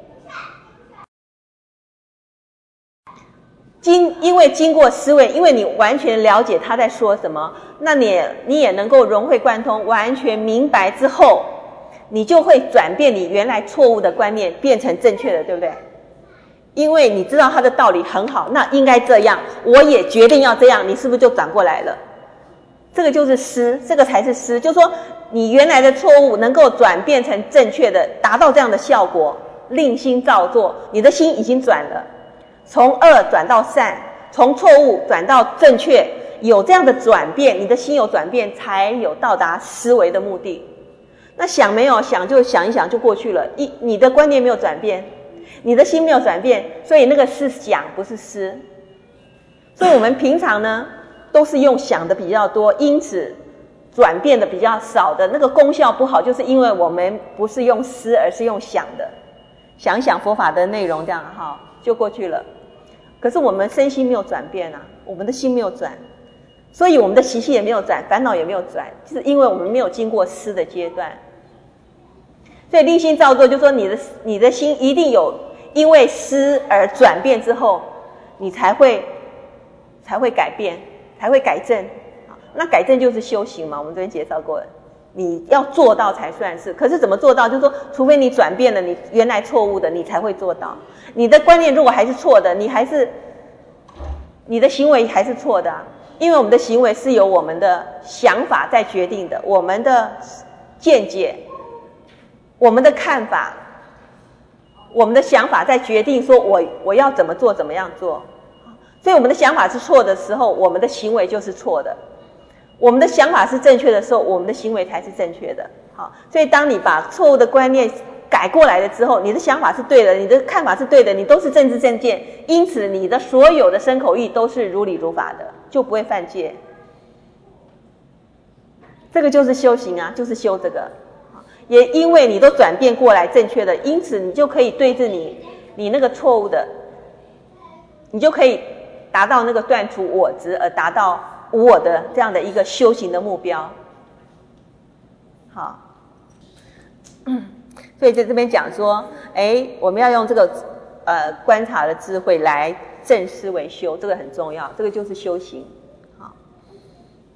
Speaker 1: 经因为经过思维，因为你完全了解他在说什么，那你你也能够融会贯通，完全明白之后，你就会转变你原来错误的观念变成正确的，对不对？因为你知道他的道理很好，那应该这样，我也决定要这样，你是不是就转过来了？这个就是思，这个才是思，就是说你原来的错误能够转变成正确的，达到这样的效果，令心造作，你的心已经转了，从恶转到善，从错误转到正确，有这样的转变，你的心有转变，才有到达思维的目的。那想没有，想就想一想就过去了，一你的观念没有转变，你的心没有转变，所以那个是想，不是思。所以我们平常呢都是用想的比较多，因此转变的比较少的，那个功效不好，就是因为我们不是用思，而是用想的，想想佛法的内容，这样哈就过去了。可是我们身心没有转变啊，我们的心没有转，所以我们的习气也没有转，烦恼也没有转，就是因为我们没有经过思的阶段。所以令心造作，就是说你的你的心一定有因为思而转变之后，你才会才会改变，才会改正。那改正就是修行嘛，我们昨天介绍过了，你要做到才算是。可是怎么做到？就是说，除非你转变了你原来错误的，你才会做到。你的观念如果还是错的，你还是你的行为还是错的啊，因为我们的行为是由我们的想法在决定的，我们的见解，我们的看法，我们的想法在决定说我我要怎么做，怎么样做。所以我们的想法是错的时候，我们的行为就是错的。我们的想法是正确的时候，我们的行为才是正确的。好，所以当你把错误的观念改过来了之后，你的想法是对的，你的看法是对的，你都是正知正见，因此你的所有的身口意都是如理如法的，就不会犯戒。这个就是修行啊，就是修这个。也因为你都转变过来正确的，因此你就可以对治你你那个错误的，你就可以达到那个断除我执，而达到无我的这样的一个修行的目标。好，所以在这边讲说，哎，我们要用这个呃观察的智慧来正思维修，这个很重要，这个就是修行。好，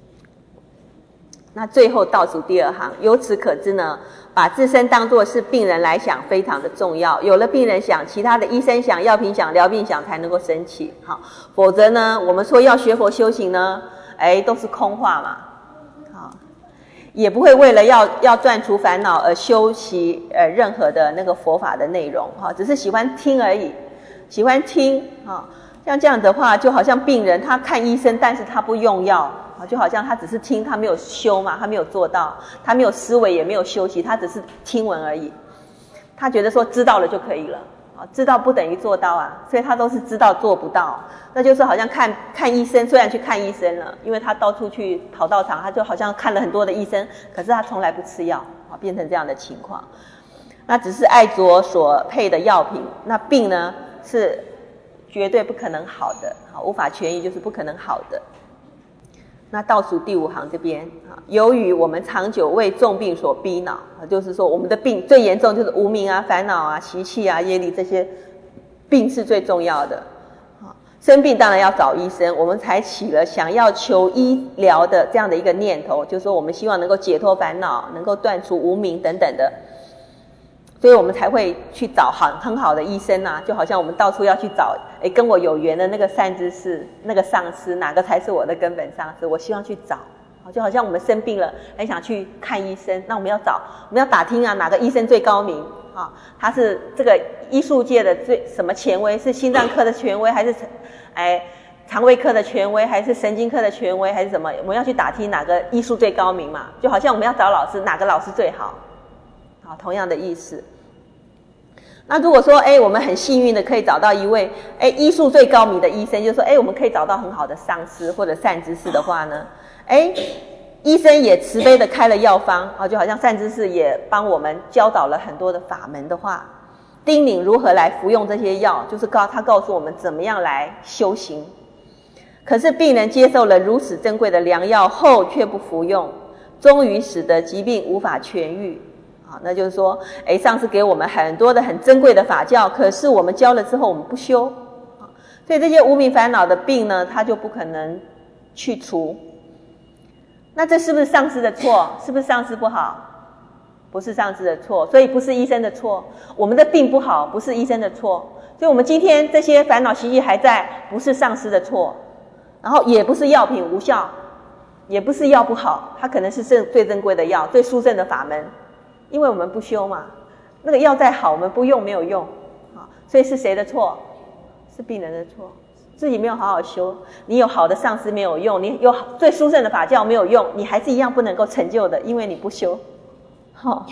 Speaker 1: 那最后倒数第二行，由此可知呢，把自身当作是病人来想非常的重要，有了病人想，其他的医生想、药品想、疗病想才能够升起。好，否则呢，我们说要学佛修行呢，哎，都是空话嘛。好，也不会为了要要断除烦恼而修习呃任何的那个佛法的内容，哈，只是喜欢听而已，喜欢听啊。像这样的话，就好像病人他看医生，但是他不用药。就好像他只是听，他没有修嘛，他没有做到，他没有思维，也没有修习，他只是听闻而已。他觉得说知道了就可以了，知道不等于做到啊，所以他都是知道做不到。那就是好像看看医生，虽然去看医生了，因为他到处去跑道场，他就好像看了很多的医生，可是他从来不吃药，变成这样的情况。那只是爱着所配的药品，那病呢是绝对不可能好的，无法痊愈就是不可能好的。那倒数第五行这边，由于我们长久为重病所逼恼，就是说我们的病最严重就是无明啊、烦恼啊、习气啊、业力，这些病是最重要的。生病当然要找医生，我们才起了想要求医疗的这样的一个念头，就是说我们希望能够解脱烦恼，能够断除无明等等的，所以我们才会去找很很好的医生啊，就好像我们到处要去找诶跟我有缘的那个善知识，那个上师，哪个才是我的根本上师，我希望去找。就好像我们生病了很想去看医生，那我们要找我们要打听啊，哪个医生最高明啊？他是这个医术界的最什么权威，是心脏科的权威，还是哎肠胃科的权威，还是神经科的权威，还是什么？我们要去打听哪个医术最高明嘛，就好像我们要找老师，哪个老师最好。好，同样的意思。那如果说哎我们很幸运的可以找到一位哎医术最高明的医生，就是说哎我们可以找到很好的上师或者善知识的话呢，哎医生也慈悲的开了药方啊，就好像善知识也帮我们教导了很多的法门的话，叮咛如何来服用这些药，就是告他告诉我们怎么样来修行。可是病人接受了如此珍贵的良药后却不服用，终于使得疾病无法痊愈。那就是说诶上师给我们很多的很珍贵的法教，可是我们教了之后我们不修，所以这些无明烦恼的病呢，它就不可能去除。那这是不是上师的错？是不是上师不好？不是上师的错，所以不是医生的错。我们的病不好，不是医生的错，所以我们今天这些烦恼习气还在，不是上师的错，然后也不是药品无效，也不是药不好，它可能是最珍贵的药，最殊胜的法门，因为我们不修嘛，那个药再好我们不用没有用，所以是谁的错？是病人的错，自己没有好好修。你有好的上师没有用，你有最殊胜的法教没有用，你还是一样不能够成就的，因为你不修。好，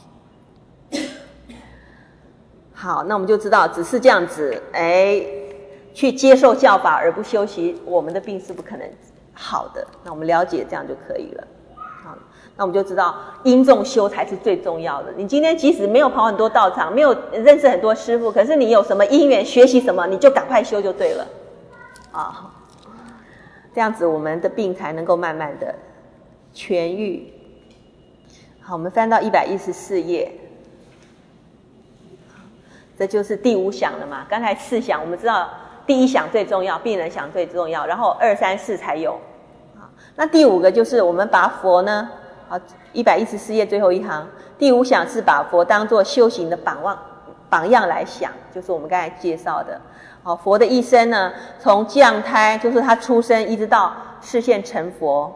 Speaker 1: 好，那我们就知道只是这样子哎，去接受教法而不修习，我们的病是不可能好的。那我们了解这样就可以了。好，那我们就知道因重修才是最重要的。你今天即使没有跑很多道场，没有认识很多师父，可是你有什么因缘学习什么，你就赶快修就对了啊。这样子我们的病才能够慢慢的痊愈。好，我们翻到一百一十四页，这就是第五想了嘛。刚才四想我们知道第一想最重要，病人想最重要，然后二三四才有。那第五个就是我们把佛呢，好，一百一十四页最后一行，第五想是把佛当作修行的榜样榜样来想，就是我们刚才介绍的。好，佛的一生呢，从降胎就是他出生一直到示现成佛。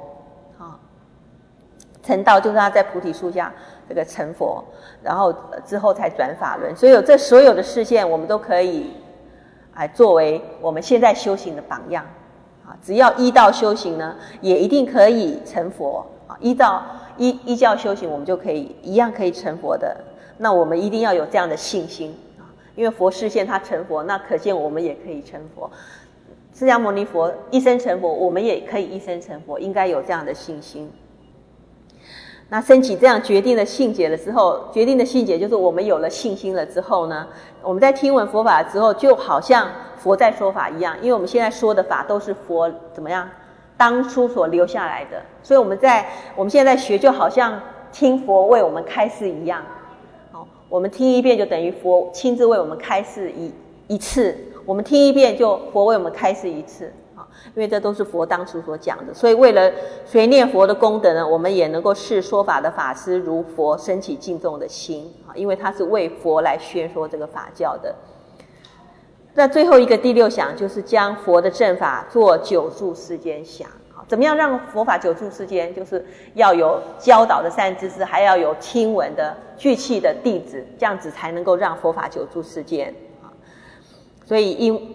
Speaker 1: 成道就是他在菩提树下这个成佛，然后之后才转法轮，所以有这所有的示现我们都可以哎作为我们现在修行的榜样啊。只要依道修行呢，也一定可以成佛啊。依照依依教修行，我们就可以一样可以成佛的。那我们一定要有这样的信心啊，因为佛示现他成佛，那可见我们也可以成佛。释迦牟尼佛一生成佛，我们也可以一生成佛，应该有这样的信心。那升起这样决定的信解的时候，决定的信解就是我们有了信心了之后呢，我们在听闻佛法之后，就好像佛在说法一样，因为我们现在说的法都是佛怎么样当初所留下来的，所以我们在我们现在学就好像听佛为我们开示一样。好，我们听一遍就等于佛亲自为我们开示一一次，我们听一遍就佛为我们开示一次。 因为这都是佛当初所讲的。所以为了随念佛的功德呢，我们也能够视说法的法师如佛，升起敬重的心，因为他是为佛来宣说这个法教的。那最后一个第六想就是将佛的正法做久住世间想。怎么样让佛法久住世间？就是要有教导的善知识，还要有听闻的具器的弟子，这样子才能够让佛法久住世间。所以因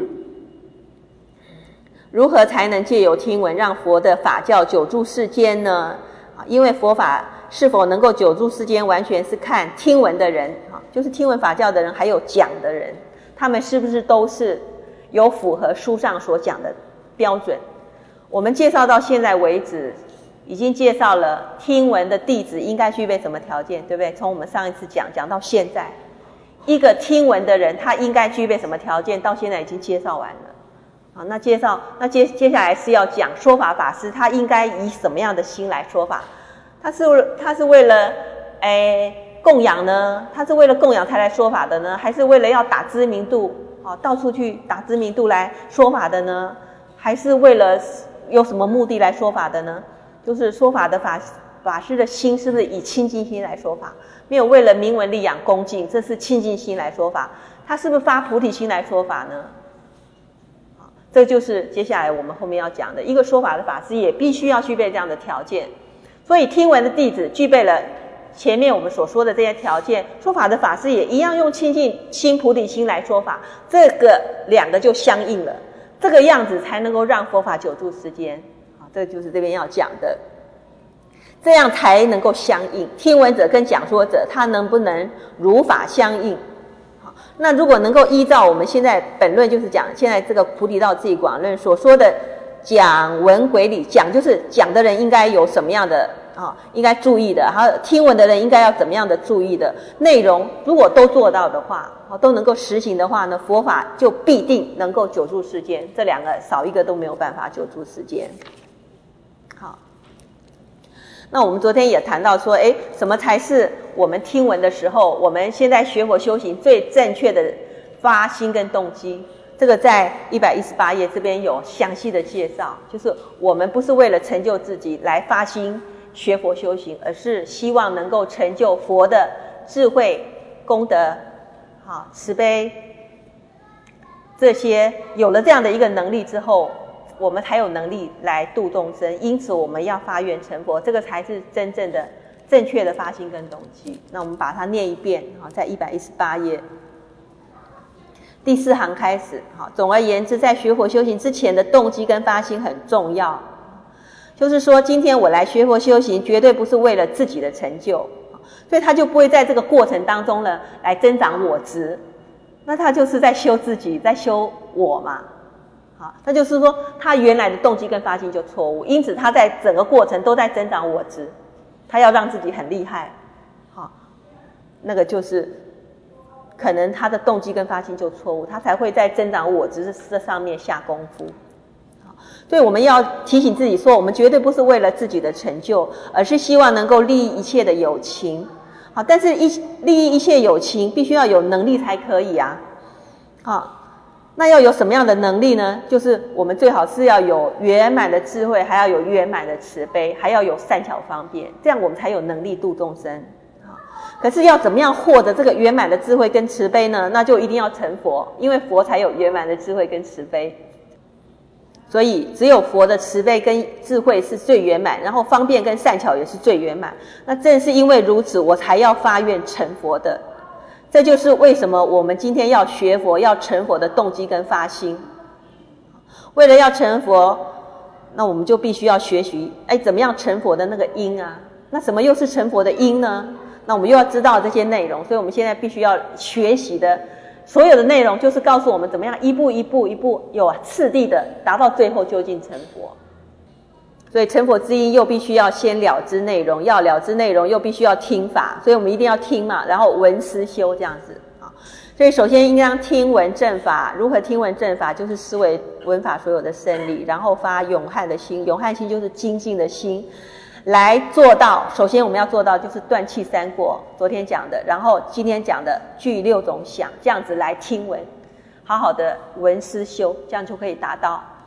Speaker 1: 如何才能借由听闻让佛的法教久住世间呢？因为佛法是否能够久住世间，完全是看听闻的人，就是听闻法教的人，还有讲的人，他们是不是都是有符合书上所讲的标准。我们介绍到现在为止，已经介绍了听闻的弟子应该具备什么条件，对不对？从我们上一次讲讲到现在，一个听闻的人他应该具备什么条件，到现在已经介绍完了。好，那介绍那接接下来是要讲说法法师他应该以什么样的心来说法？他是他是为了诶供养呢？他是为了供养才来说法的呢？还是为了要打知名度，好到处去打知名度来说法的呢？还是为了有什么目的来说法的呢？就是说法的法法师的心是不是以清净心来说法？没有为了名闻利养恭敬，这是清净心来说法。他是不是发菩提心来说法呢？这就是接下来我们后面要讲的，一个说法的法师也必须要具备这样的条件。所以听闻的弟子具备了前面我们所说的这些条件，说法的法师也一样用清净心菩提心来说法，这个两个就相应了。这个样子才能够让佛法久住世间，好，这就是这边要讲的，这样才能够相应。听闻者跟讲说者，他能不能如法相应？好，那如果能够依照我们现在本论就是讲现在这个菩提道次第广论所说的讲闻轨理，讲就是讲的人应该有什么样的啊，应该注意的，还有听闻的人应该要怎么样的注意的内容，如果都做到的话，都能够实行的话呢，佛法就必定能够久住世间，这两个少一个都没有办法久住世间。好，那我们昨天也谈到说，诶，什么才是我们听闻的时候，我们现在学佛修行最正确的发心跟动机，这个在一百一十八页这边有详细的介绍，就是我们不是为了成就自己来发心学佛修行，而是希望能够成就佛的智慧功德，好，慈悲，这些有了这样的一个能力之后，我们才有能力来度众生。因此我们要发愿成佛，这个才是真正的正确的发心跟动机。那我们把它念一遍，在一百一十八页第四行开始。总而言之，在学佛修行之前的动机跟发心很重要，就是说今天我来学佛修行绝对不是为了自己的成就，所以他就不会在这个过程当中呢来增长我执，那他就是在修自己，在修我嘛。好，那就是说他原来的动机跟发心就错误，因此他在整个过程都在增长我执，他要让自己很厉害，好，那个就是可能他的动机跟发心就错误，他才会在增长我执这上面下功夫。所以我们要提醒自己说，我们绝对不是为了自己的成就，而是希望能够利益一切的有情。好，但是一利益一切有情必须要有能力才可以啊。好，那要有什么样的能力呢？就是我们最好是要有圆满的智慧，还要有圆满的慈悲，还要有善巧方便，这样我们才有能力度众生。好，可是要怎么样获得这个圆满的智慧跟慈悲呢？那就一定要成佛，因为佛才有圆满的智慧跟慈悲。所以只有佛的慈悲跟智慧是最圆满，然后方便跟善巧也是最圆满。那正是因为如此，我才要发愿成佛的。这就是为什么我们今天要学佛要成佛的动机跟发心。为了要成佛，那我们就必须要学习哎，怎么样成佛的那个因啊。那什么又是成佛的因呢？那我们又要知道这些内容，所以我们现在必须要学习的所有的内容就是告诉我们怎么样一步一步一步有次第的达到最后究竟成佛。所以成佛之因又必须要先了知内容，要了知内容又必须要听法，所以我们一定要听嘛，然后闻思修这样子啊。所以首先应当听闻正法，如何听闻正法？就是思维闻法所有的生理，然后发永汉的心，永汉心就是精进的心，来做到。首先我们要做到就是断气三过，昨天讲的，然后今天讲的具六种想，这样子来听闻，好好的闻思修，这样就可以达到。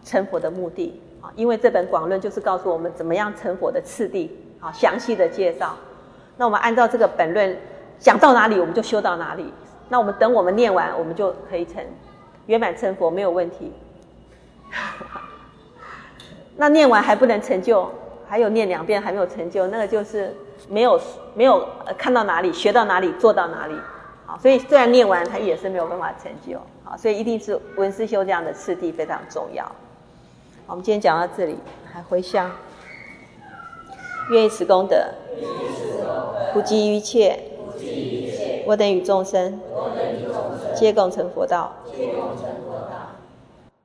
Speaker 1: 成佛的目的啊，因为这本广论就是告诉我们怎么样成佛的次第啊，详细的介绍。那我们按照这个本论讲到哪里，我们就修到哪里。那我们等我们念完，我们就可以成圆满成佛，没有问题。那念完还不能成就，还有念两遍还没有成就，那个就是没有没有看到哪里，学到哪里，做到哪里。好，所以虽然念完，它也是没有办法成就。好，所以一定是闻思修这样的次第非常重要。好，我们今天讲到这里，还回向，愿以此功德，普及于一切，我等与众生，皆共成佛道。